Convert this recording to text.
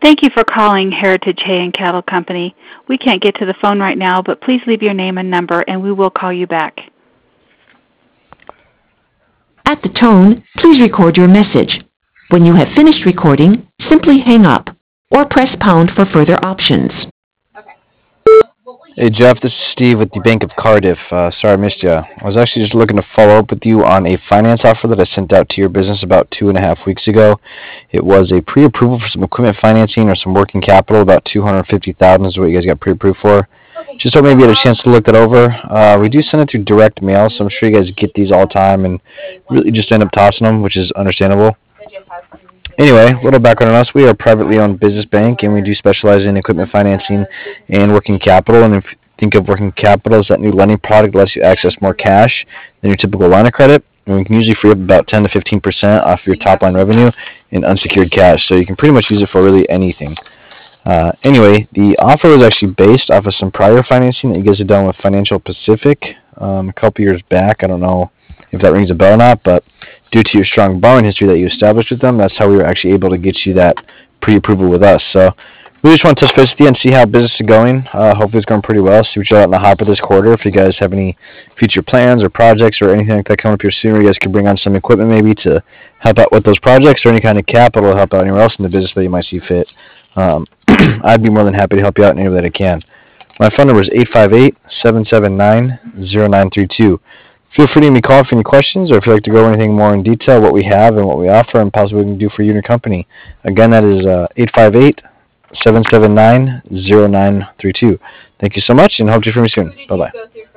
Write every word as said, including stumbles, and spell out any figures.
Thank you for calling Heritage Hay and Cattle Company. We can't get to the phone right now, but please leave your name and number and we will call you back. At the tone, please record your message. When you have finished recording, simply hang up or press pound for further options. Hey Jeff, this is Steve with the Bank of Cardiff. Uh, sorry I missed you. I was actually just looking to follow up with you on a finance offer that I sent out to your business about two and a half weeks ago. It was a pre-approval for some equipment financing or some working capital. About two hundred fifty thousand dollars is what you guys got pre-approved for. Just hope maybe you had a chance to look that over. Uh, we do send it through direct mail, so I'm sure you guys get these all the time and really just end up tossing them, which is understandable. Anyway, a little background on us. We are a privately owned business bank, and we do specialize in equipment financing and working capital. And if you think of working capital as that new lending product that lets you access more cash than your typical line of credit, and we can usually free up about ten to fifteen percent off your top line revenue in unsecured cash. So you can pretty much use it for really anything. Uh, anyway, the offer was actually based off of some prior financing that you guys had done with Financial Pacific um, a couple years back. I don't know if that rings a bell or not, but due to your strong borrowing history that you established with them, that's how we were actually able to get you that pre-approval with us. So we just want to touch base with you and see how business is going. Uh, hopefully it's going pretty well. See what you got in the hopper this quarter. If you guys have any future plans or projects or anything like that coming up here soon, you guys could bring on some equipment maybe to help out with those projects or any kind of capital to help out anywhere else in the business that you might see fit. Um, I'd be more than happy to help you out in any way that I can. My phone number is eight five eight, seven seven nine, zero nine three two. Feel free to give me a call for any questions or if you'd like to go over anything more in detail, what we have and what we offer and possibly what we can do for you and your company. Again, that is uh, eight five eight, seven seven nine, zero nine three two. Thank you so much and hope to hear from you soon. Bye-bye.